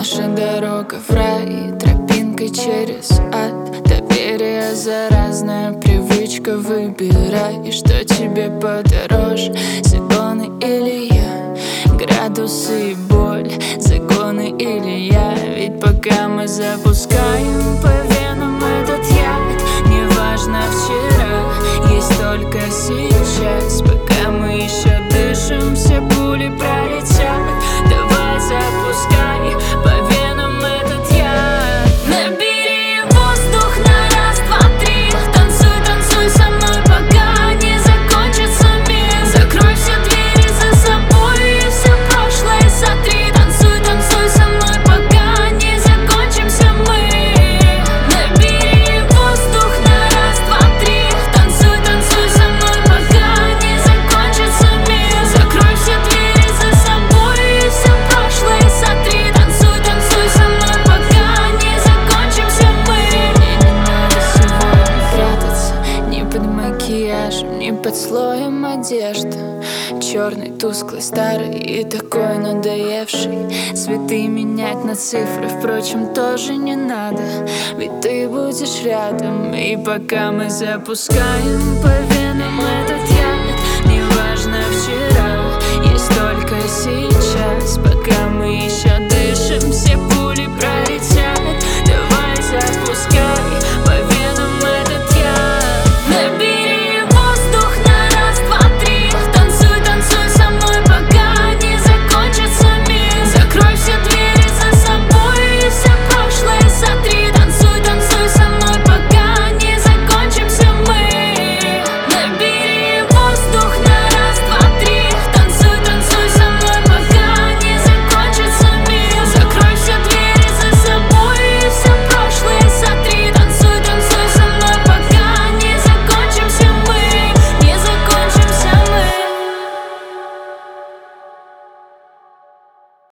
Наша дорога в рай, тропинкой через ад. Доверие заразная привычка, выбирай, что тебе подороже, законы или я, градусы и боль, законы или я. Ведь пока мы запускаем по венам этот яд, неважно вчера, есть только сейчас. Пока мы еще дышим, все пули пролетят. Давай запускай по венам этот яд. Набери воздух на раз, два, три. Танцуй, танцуй со мной, пока не закончится мир. Закрой все двери за собой и все прошлое сотри. Танцуй, танцуй со мной, пока не закончимся мы. Набери воздух на раз, два, три. Танцуй, танцуй со мной, пока не закончится мир. Закрой все двери за собой и все прошлое сотри. Танцуй, танцуй со мной, пока не закончимся мы. Мне не надо сегодня прятаться ни под макияжем, ни под слоем одежды. Черный, тусклый, старый и такой надоевший. Цветы менять на цифры, впрочем, тоже не надо, ведь ты будешь рядом. И пока мы запускаем по венам